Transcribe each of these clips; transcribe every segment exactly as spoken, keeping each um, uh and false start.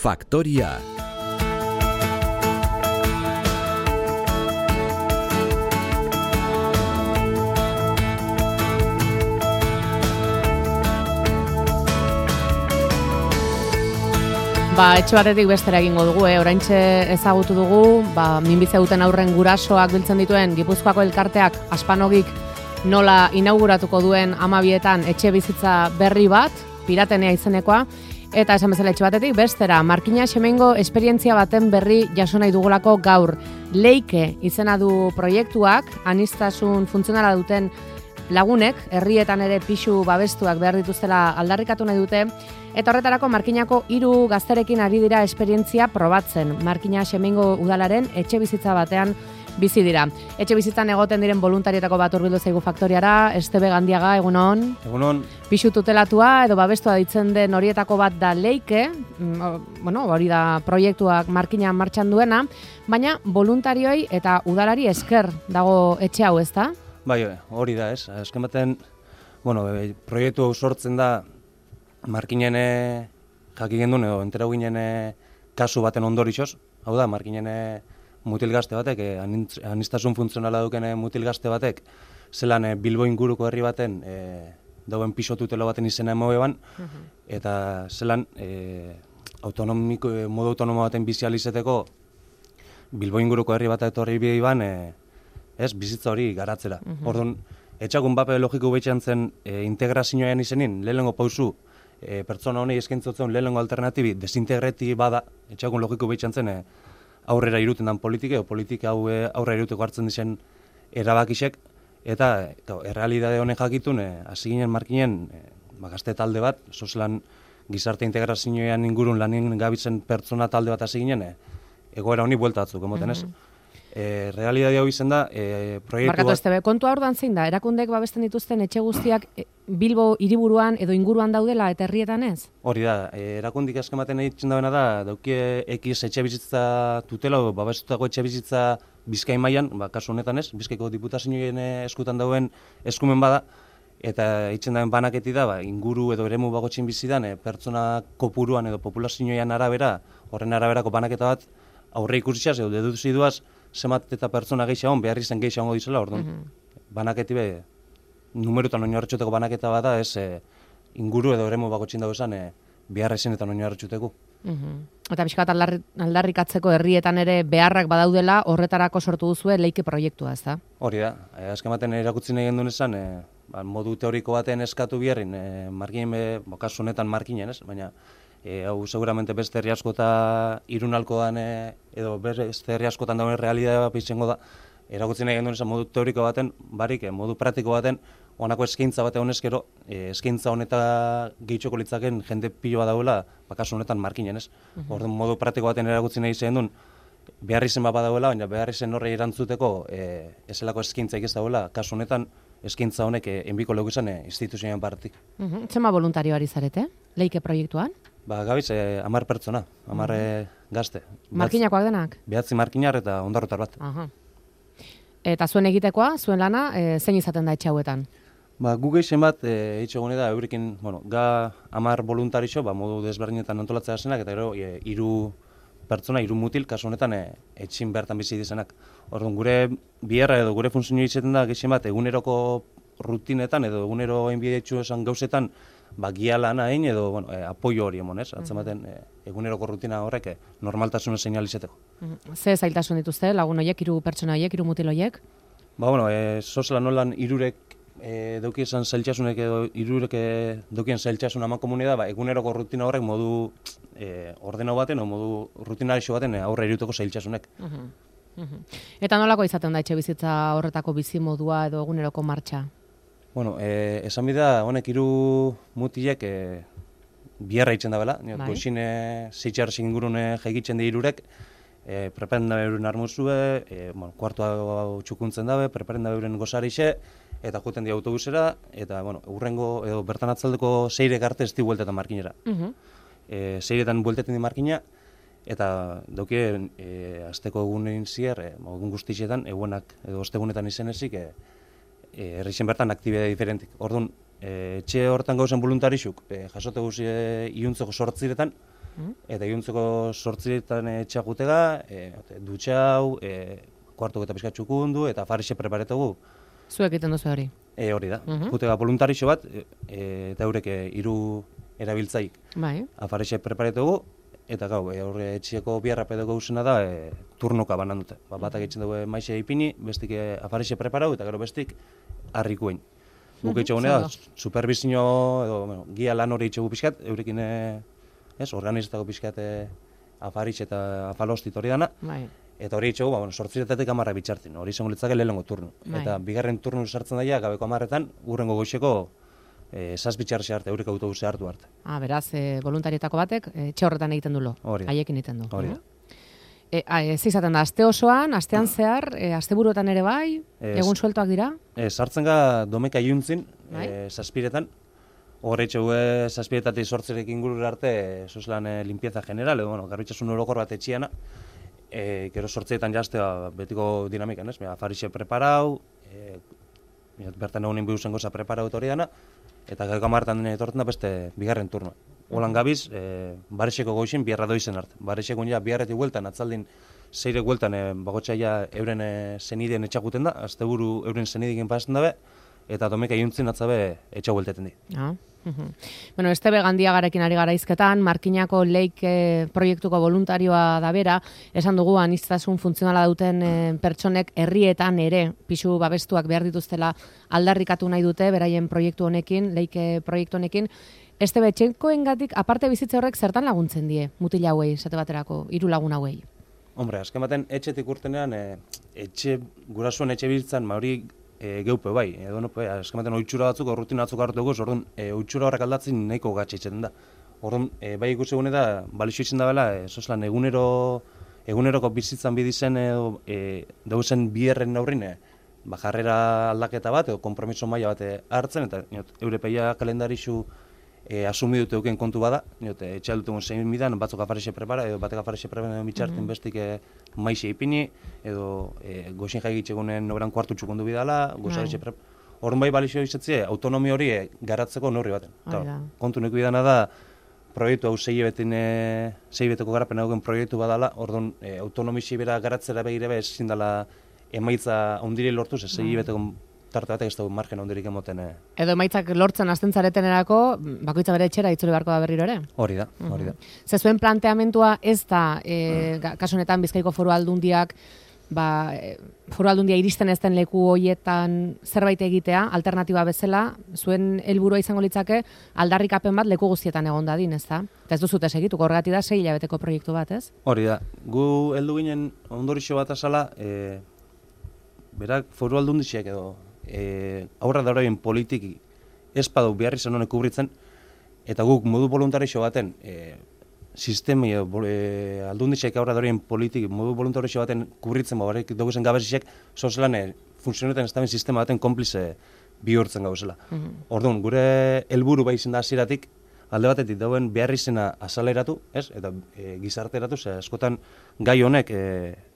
Faktoria. Ba, etxe batetik bestera egingo dugu, eh? Oraintxe ezagutu dugu, ba, minbizia duten aurren gurasoak biltzen dituen Gipuzkoako elkarteak Aspanogik nola inauguratuko duen hamabietan etxe bizitza berri bat, Piratenea izenekoa, eta esan bezala etxe batetik bestera, Markina Xemengo esperientzia baten berri jaso nahi dugulako gaur. Leike izena du proiektuak, aniztasun funtzionala duten lagunek, herrietan ere pisu babestuak behar dituztela aldarrikatu nahi dute, eta horretarako Markinako hiru gazterekin ari dira esperientzia probatzen. Markina Xemengo udalaren etxe bizitza batean bizi dira. Etxe bizitzan egoten diren voluntarietako bat hurbildu zaigu Faktoriara, Estebe Gandiaga, egunon. Egunon. Pisu tutelatua edo babestua ditzen den horietako bat da Leike, bueno, hori da proiektuak Markina martxan duena, baina voluntarioi eta udalari esker dago etxe hau, ezta? Bai, hori da, ez. Azken baten, bueno, proiektu hau sortzen da Markinen jaki gendun edo enterau ginen kasu baten ondorixoz. Hau da, Markinen mutil gazte batek, aniztasun funtzionala duken mutil gazte batek, zelan Bilbo inguruko herri baten e, dauen piso tutelo baten izena emoe ban, eta zelan e, autonomiko, modu autonomo baten bizializeteko Bilbo inguruko herri bat etorri bidei ban, e, ez, bizitza hori garatzera. Uh -huh. Orduan, etxakun bape logiko behitxean zen e, integrazioan izenin, lehenengo pausu, e, pertsona honei eskaintzotzen lehenengo alternatibi desintegreti bada, etxakun logiko behitxean zen e, aurrera iruten dan politika, o politika hau e, aurrera iruteko hartzen dizen erabakisek, eta e, errealidade honen jakitun, e, hasi ginen Markinen, e, ba, gazte talde bat, sozelan gizarte integrazioan ingurun lanien gabitzen pertsona talde bat hasi ginen, e, egoera honi buelta batzuk, emoten ez? Uh -huh. E, realidade hau izen da, e, proiektu Markatu, bat... Estebe, kontua orduan zein da, erakundek babesten dituzten etxe guztiak e, Bilbo hiriburuan edo inguruan daudela eta herrietan ez? Hori da, e, erakundik askematen egiten dagoena da, daukie X etxe bizitza tutela, babestutako etxe bizitza Bizkai mailan, ba, kasu honetan ez, Bizkaiko diputazioen eskutan dauen eskumen bada, eta egiten dauen banaketi da, ba, inguru edo eremu bagotxin bizidan, e, pertsona kopuruan edo populazioen arabera, horren araberako banaketa bat, aurre ikusitxaz edo deduziduaz, zemat eta pertsona gehiagoan, behar izan gehiagoan dizela, orduan, uh -huh. banaketi be, numerutan oinarritxuteko banaketa bada, ez e, inguru edo eremu bakotxin dago esan, e, behar izan eta oinarritxuteko. Uh -huh. Eta pixkat aldarri, aldarrikatzeko herrietan ere beharrak badaudela, horretarako sortu duzue Leike proiektua, ez da? Hori da, e, azken baten erakutzi nahi gendun esan, e, ba, modu teoriko baten eskatu biherrin, e, Markinen, be, bo, kasu honetan Markinen, ez? Baina, E, hau seguramente beste herri asko eta irunalkoan e, edo beste herri askotan dauen realidade bat izango da, erakutsi nahi genduen esan modu teoriko baten, barik, e, modu praktiko baten, honako eskaintza bate honezkero, e, eskaintza honeta gehitxoko litzaken jende pilo bat dauela, bakasu honetan Markinen, ez? Uh -huh. Orduan modu praktiko baten erakutsi nahi genduen, behar izen bat badauela, baina behar izen horrei erantzuteko e, ezelako eskaintza ez dauela, kasu honetan eskaintza honek e, enbiko legu izan e, instituzioen partik. Uh -huh. Zema voluntario ari zarete, Leike proiektuan? Ba, gabiz, eh, amar pertsona, amar eh, gazte. Markinakoak denak? Behatzi markinar eta ondarrotar bat. Aha. Eta zuen egitekoa, zuen lana, e, zein izaten da etxe hauetan? Ba, gu gehien bat, e, itxegune da, eurekin, bueno, ga amar voluntarixo, ba, modu desberdinetan antolatzea zenak, eta gero, e, iru pertsona, iru mutil, kasu honetan, e, etxin bertan bizi dizenak. Orduan, gure biherra edo gure funtzionio izaten da, gehien bat, eguneroko rutinetan edo egunero enbidetxu esan gauzetan, ba, gia lana egin edo, bueno, e, apoio hori emon, ez? Atzematen, e, eguneroko rutina horrek e, normaltasuna seinalizeteko. Ze zailtasun dituzte, lagun horiek, hiru pertsona horiek, hiru mutil horiek? Ba, bueno, e, sozela nolan irurek e, dauki esan zailtasunek edo irurek e, daukien zailtasun ama komunidad, ba, eguneroko rutina horrek modu e, ordena baten o modu rutinarixo baten e, aurre iruteko zailtasunek. Uh -huh. Uh -huh. Eta nolako izaten da etxe bizitza horretako bizimodua edo eguneroko martxa? Bueno, eh, esan bida, honek hiru mutilek eh, biherra itzen da bela. Bai. Goizine zeitxar zingurune jaigitzen di hirurek, eh, preparen dabe euren armuzue, eh, bueno, kuartua txukuntzen dabe, preparen dabe euren gozarixe, eta juten di autobusera, eta, bueno, urrengo, edo bertan atzaldeko seirek arte ez di bueltetan Markinera. Uh -huh. eh, seiretan bueltetan di Markina, eta dauke eh, azteko egunen zier, eh, egun guztixetan, egunak, edo ostegunetan izenezik, eh, E, errixen bertan aktibidade diferentik. Orduan, e, etxe hortan gauzen voluntarixuk, e, jasote guzi e, iuntzeko sortziretan, eta iluntzeko sortzietan etxea gutega, e, dutxau, e, kuartuk eta pizkat txukundu, eta afarixe preparatugu. Zuek egiten duzu hori? E, hori da, uh-huh. Gutega voluntarixo bat, e, eta eurek hiru erabiltzaik. Bai. Afarixe preparatugu, eta gau, e, horre etxieko biarra pedago usena da, e, turnoka banan dute. Ba, batak egiten dugu maixe ipini, bestik e, afarixe preparau, eta gero bestik harrikuen. Guk eitxegun da, supervizio edo bueno, gia lan hori eitxegu pixkat, eurekin ez, organizatako pixkat afarixe eta afalostit hori dana. Bai. Eta hori eitxegu, ba, bueno, sortziretatik amarra bitxartin, hori izango litzake lehenengo turnu. Bai. Eta bigarren turnu sartzen daia, gabeko amarretan, urrengo goizeko e, zazpitxarxe arte, eurek autobuse hartu arte. Ah, beraz, e, voluntarietako batek, etxe horretan egiten du lo, haiekin egiten du. Hori da. E, ez izaten da, aste osoan, astean zehar, e, asteburuetan ere bai, Ez, egun sueltoak dira? E, sartzen ga domeka iluntzin, Bai. e, zazpiretan, horre etxegue zazpiretatik sortzerek ingurur arte, e, soslan e, limpieza general, edo, bueno, garbitxasun orokor bat etxiana, e, gero sortzeetan jaztea betiko dinamikan, ez? Afarixe preparau, e, bertan egunin bihuzen goza preparau hori dana, eta gero amartan etortzen da beste bigarren turnoa. Holan gabiz, e, barexeko goizin biarra doizen arte. Barexeko ja biarretik hueltan, atzaldin zeire hueltan, e, bagotxaia euren e, zenideen etxakuten da, asteburu euren zenidiken pasatzen dabe, eta domeka iluntzin atzabe etxa huelteten di. Ah. Uh-huh. Bueno, este begandiagarekin ari gara izketan, Markinako Leik e, proiektuko voluntarioa da bera, esan dugu aniztasun funtzionala duten e, pertsonek herrietan ere pisu babestuak behar dituztela aldarrikatu nahi dute, beraien proiektu honekin, Leik e, proiektu honekin. Este betxenkoengatik aparte bizitze horrek zertan laguntzen die, mutila hauei, esate baterako, hiru lagun hauei? Hombre, azken baten etxetik urtenean, e, etxe, gurasuen etxe biltzen, ma hori e, geupe bai, edo no, e, azken baten oitxura batzuk, rutina batzuk hartu dugu, orduan e, oitxura horrek aldatzen nahiko gatxitzen da. Orduan, e, bai ikusi gune da, balixo itzen da bela, e, soslan egunero, eguneroko bizitzan bidizen edo e, dauzen bierren aurrin, e, ba, jarrera aldaketa bat, edo kompromiso maila bat e, hartzen, eta niot, europeia kalendarixu E, asumi dute euken kontu bada, niote, etxea dutugun zein bidan, batzuk afarixe prepara, edo batek afarixe prepara mitxartin mm-hmm. bestik e, maixe ipini, edo e, goxin jaigitxegunen noberan kuartu txukundu bidala, gozarixe prepara. Horren bai balixo izetzie, autonomi hori e, garatzeko neurri baten. Claro, kontu neko bidana da, proiektu hau zei betin, e, zei beteko garapen haugen proiektu badala, orduan e, autonomixi bera garatzera behire be, ezin dela emaitza ondiri lortuz, ez zei beteko tarte batek ez dugu margen ondirik emoten. Eh. Edo emaitzak lortzen hasten zaretenerako, bakoitza bere etxera itzuli beharko da berriro ere? Hori da, hori da. Ze zuen planteamentua ez da, e, kasu honetan Bizkaiko Foru Aldundiak, ba, e, Foru Aldundia iristen ez den leku hoietan zerbait egitea, alternatiba bezala, zuen helburua izango litzake aldarrikapen bat leku guztietan egon dadin, ez da? Eta ez duzute segituko, horregatik da sei hilabeteko proiektu bat, ez? Hori da, gu heldu ginen ondorixo bat azala, e, berak Foru Aldundiak edo, E, aurra dauraien politiki ez badau behar izan honek kubritzen, eta guk modu voluntarixo baten e, sistemi e, e, aldunditxek aurra dauraien politiki modu voluntarixo baten kubritzen babarek duguzen gabezizek, zozelan e, funtzionetan ez daben sistema baten konplize bihurtzen gauzela. Mm-hmm. Orduan, gure helburu bai izan da hasieratik alde batetik dauen behar izena azaleratu, ez? Eta e, gizarteratu, ze askotan gai honek e,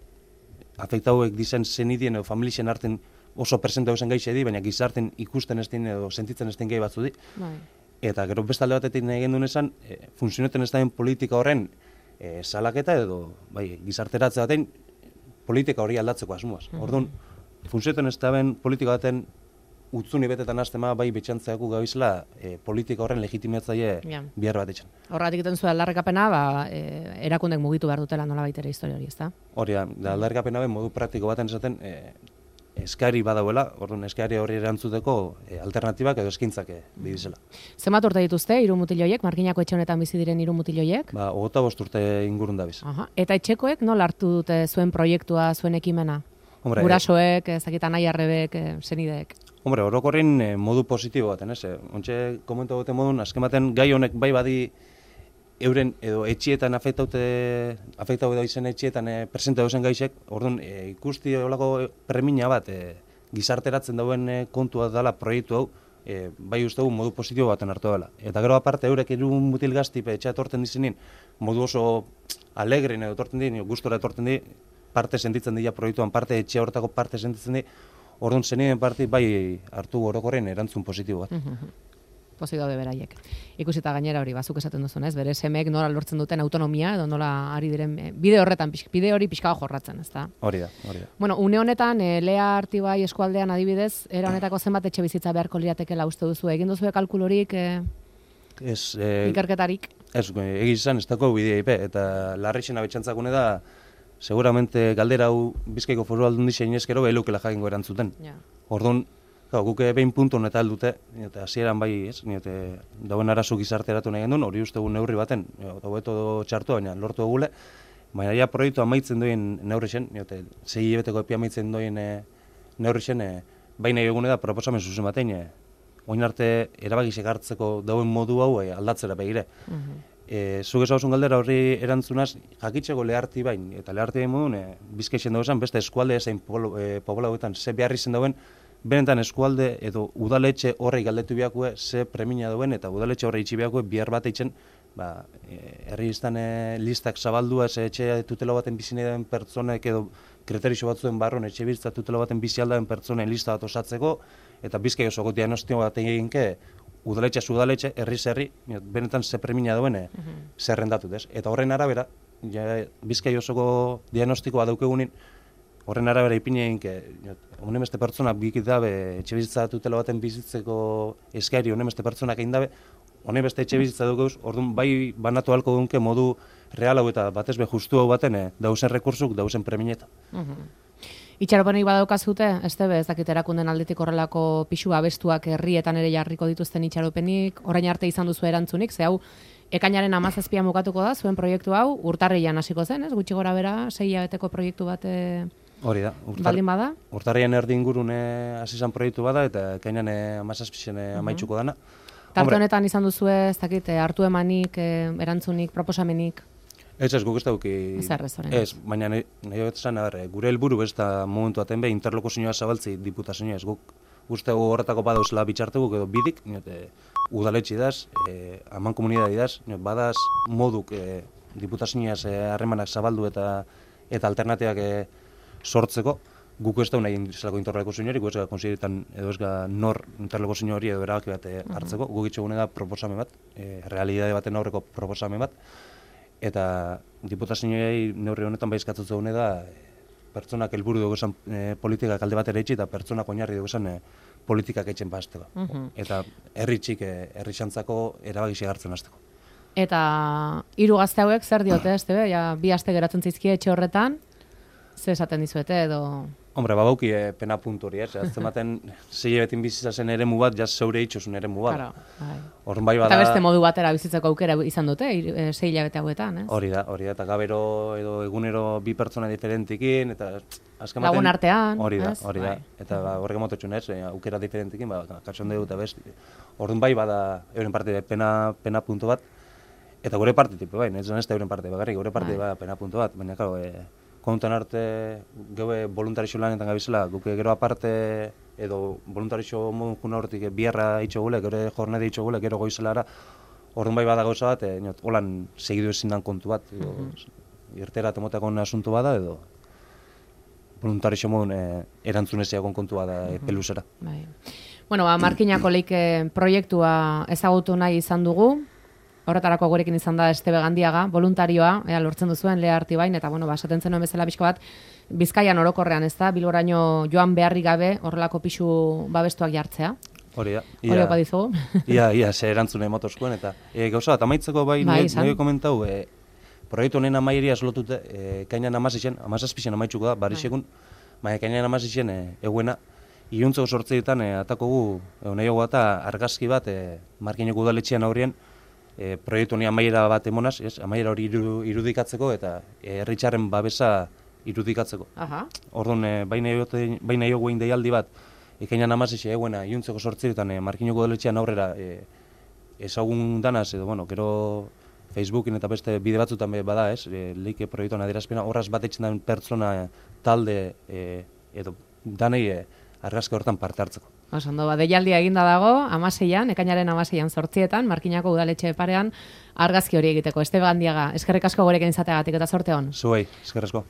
afektauek dizen zenidien edo familien arten oso presente hausen gaitxe di, baina gizarten ikusten ez din edo sentitzen ez din gai batzu di. Bai. Eta gero beste alde batetik nahi gendun esan, e, funtzioneten ez daen politika horren e, salaketa edo bai, gizarteratze baten politika hori aldatzeko asmoaz. Mm-hmm. Orduan, funtzioneten ez daen politika baten utzuni betetan aztema bai betxantzeako gabizela e, politika horren legitimatzaile yeah. bihar bat etxan. Horregatik egiten zuen aldarrikapena, ba, e, erakundek mugitu behar dutela nola baitere historia hori, ez da? Hori da, da aldarrikapena ben modu praktiko baten esaten, e, eskari badauela, orduan eskari horri erantzuteko e, alternatibak edo eskintzak e, bidizela. Zenbat urte dituzte, hiru mutiloiek, Markinako etxe honetan bizi diren hiru mutiloiek? Ba, hogeita bost urte ingurun dabiz. Aha. Eta etxekoek nola hartu dute zuen proiektua, zuen ekimena? Hombre, gurasoek, ezakitan nahi arrebek, zenideek? Hombre, orokorrin e, modu positibo baten, ez? Ontxe, komentu dute modun, azken baten gai honek bai badi euren edo etxietan afektaute afektau edo izen etxietan e, presente dauzen gaixek, orduan e, ikusti olako premina bat e, gizarteratzen dauen e, kontua dela proiektu hau, e, bai uste dugu modu positibo baten hartu dela. Eta gero aparte eurek irun mutil gazti etxea etorten dizenin, modu oso alegrin edo etorten di, gustora etorten di, parte sentitzen dira proiektuan, parte etxea horretako parte sentitzen di, orduan zenien parte bai hartu orokorren erantzun positibo bat. pozik daude beraiek. Ikusita gainera hori, bazuk esaten duzun, ez? Bere semeek nola lortzen duten autonomia, edo nola ari diren bide horretan, bide hori pixka jorratzen, ez da? Hori da, hori da. Bueno, une honetan, e, Lea Artibai eskualdean adibidez, era honetako zenbat etxe bizitza beharko liratekela uste duzu, egin duzu kalkulorik, e, ez, e, ikerketarik? Ez, egizan ez dako bidea ipe, eta larrixena betxantzakune da, seguramente galdera hau Bizkaiko Foru Aldundi zeinezkero behilukela jakingo erantzuten. Ja. Orduan, guke behin puntu honeta aldute, eta hasieran bai, ez, niote, dauen arazu gizarteratu nahi gendun, hori uste gu neurri baten, hobeto txartu, baina lortu egule, baina ja proiektu amaitzen doien neurri zen, niote, zei hilabeteko epi amaitzen doien e, neurri zen, e, baina egune da proposamen zuzen batein, e, oin arte erabakisek hartzeko dauen modu hau e, aldatzera begire. Uh-huh. E, Zuk ezauzun galdera horri erantzunaz, jakitzeko leharti bain, eta leharti bain modun, e, Bizkaixen dagoetan, beste eskualde ezein poblauetan, ze beharri zen dauen, benetan eskualde edo udaletxe horrei galdetu biakue ze premina duen, eta udaletxe horrei itxi biakue bihar bat eitzen, ba, herri izan e, listak zabaldua, ez etxe tutelo baten bizine den pertsonek edo kriterixo batzuen barron etxe bizitza tutelo baten bizi aldaben pertsonen lista bat osatzeko, eta Bizkai osoko diagnostio bat eginke, udaletxe udaletxe, herri herri, benetan ze premina duen e, uh-huh. zerrendatut, ez? Eta horren arabera, ja, Bizkai osoko diagnostikoa daukegunin, horren arabera ipine egin, honen beste pertsona bikit dabe, etxe bizitza tutela baten bizitzeko eskairi, honen beste pertsonak egin dabe, honen beste etxe bizitza dukeuz, orduan bai banatu halko dunke modu real hau eta batez be justu hau baten, eh, dauzen rekursuk, dauzen premineta. Uh-huh. Itxaropenik badaukazute, ez tebe, ez dakit erakunden aldetik horrelako pixu abestuak herrietan ere jarriko dituzten itxaropenik, orain arte izan duzu erantzunik, ze hau, ekainaren hamazazpian bukatuko da, zuen proiektu hau, urtarrian hasiko zen, ez? Gutxi gora bera, sei hilabeteko proiektu bat e... Hori da. Urtar, baldin bada? Urtarrian erdi ingurune hasi izan proiektu bada, eta ekainan hamazazpian uh-huh. amaitzuko dana. Tarte honetan izan duzu ez dakit, hartu emanik, erantzunik, proposamenik? Ez ez, guk ez dauki... Zer ez horren? Ez, baina nahi betesan, gure helburu ez da momentu aten be, interlokuzioa zabaltzi diputazioa ez, guk uste horretako badauzela bitxarteguk edo bidik, niote, udaletxi daz, e, aman komunidadi daz, badaz moduk e, diputazioaz harremanak e, zabaldu eta eta alternatiak e, sortzeko, guk ez da nahi zelako interlokuzio hori, guk ez da konsideritan edo ez da nor interlokuzio hori edo erabaki bat e, hartzeko, guk itxegune da proposamen bat, e, realidade baten aurreko proposamen bat, eta diputazioei neurri honetan baizkatzen zuen da pertsonak helburu dugu esan e, politikak alde batera itxi eta pertsonak oinarri dugu esan e, politikak etxen bazteko. Uh-huh. Eta herri txik, herri xantzako erabagisi hartzen hasteko. Eta hiru gazte hauek zer diote, ez tebe? Ja, bi aste geratzen zaizkie etxe horretan, ze esaten dizuete edo... Hombre, babauki e, pena puntu hori, ez? Azten baten, zei ebetin bizitza zen eremu bat, jaz zeure itxosun eremu bat. Claro, Orrun bai bada... Eta beste modu batera bizitzeko aukera izan dute, e, zei hilabete hauetan, ez? Hori da, hori da, eta gabero edo egunero bi pertsona diferentikin, eta azken baten... Lagun artean, hori da, ez? hori da, eta ba, horrek emototxun ez, e, aukera diferentikin, ba, katxon dugu eta bez. Orrun bai bada euren parte pena, pena puntu bat, eta gure parte tipu, bai, ez da euren parte, bagarrik, gure parte bada pena puntu bat, baina, karo, e, kontan arte geue voluntarixo lanetan gabizela, guke gero aparte edo voluntarixo modun juna horretik biarra itxo gule, gero jornade itxo gule, gero goizelara, orduan bai bada gauza bat, e, niot, holan segidu ezin dan kontu bat, edo, uh-huh. irtera temotako asuntu bada, edo voluntarixo modun e, erantzuneziakon kontu bada e, peluzera. Bai. Bueno, ba, Markinako leike proiektua ezagutu nahi izan dugu, horretarako gurekin izan da Estebe Gandiaga, voluntarioa, ea, lortzen duzuen Lea Artibain, eta bueno, basaten zenuen bezala pixko bat, Bizkaian orokorrean, ez da, Bilboraino joan beharri gabe horrelako pixu babestuak jartzea. Hori da. Hori opa dizugu. Ia, ia, ze erantzune emotozkoen, eta e, gauza bat, amaitzeko bai, bai nahi komentau, e, proiektu honen amaieria eslotute, e, kainan amazizien, amazazpizien amaitzuko da, barixekun, baina kainan amazizien e, eguena, iuntzeko sortzeetan e, atakogu, e, nahi eta argazki bat, e, Markineko udaletxean aurrien, E, proiektu honi amaiera bat emonaz, ez? Amaiera hori irudikatzeko eta herritxarren babesa irudikatzeko. Aha. Orduan, e, baina ego egin deialdi bat, ekainan amazixe eguena, iuntzeko sortziretan, e, Markinoko udaletxean aurrera e, ezagun danaz, edo, bueno, gero Facebookin eta beste bide batzutan bada, ez? E, leike proiektuan adierazpena, horraz bat etxen den pertsona talde e, edo danei e, argazki hortan parte hartzeko. Osondo, ba, deialdia eginda dago, amaseian, ekainaren amaseian sortzietan, Markinako udaletxe parean, argazki hori egiteko. Estebe Gandiaga, eskerrik asko gurekin izateagatik eta sorte hon. Zuei, eskerrik asko.